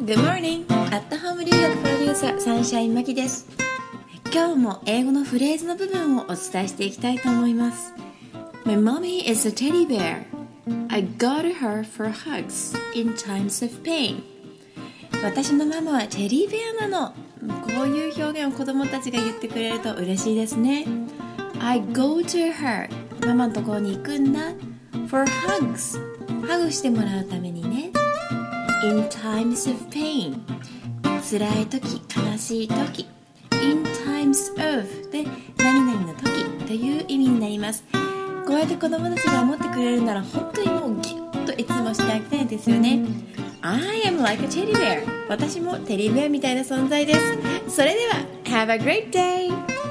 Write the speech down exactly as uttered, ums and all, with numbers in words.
Good morning! アットホーム留学プロデューサーサンシャインマキです。今日も英語のフレーズの部分をお伝えしていきたいと思います。My mommy is a teddy bear. I got her for hugs in times of pain. 私のママはテディベアなの。こういう表現を子供たちが言ってくれると嬉しいですね。I go to her. ママのところに行くんだ。For hugs. ハグしてもらうためにね。In times of pain. 辛い時、悲しい時。In times of で何々の時という意味になります。こうやって子供たちが思ってくれるなら本当にもうギュッといつもしてあげたいですよね。I am like a teddy bear. 私もテディベアみたいな存在です。それでは Have a great day!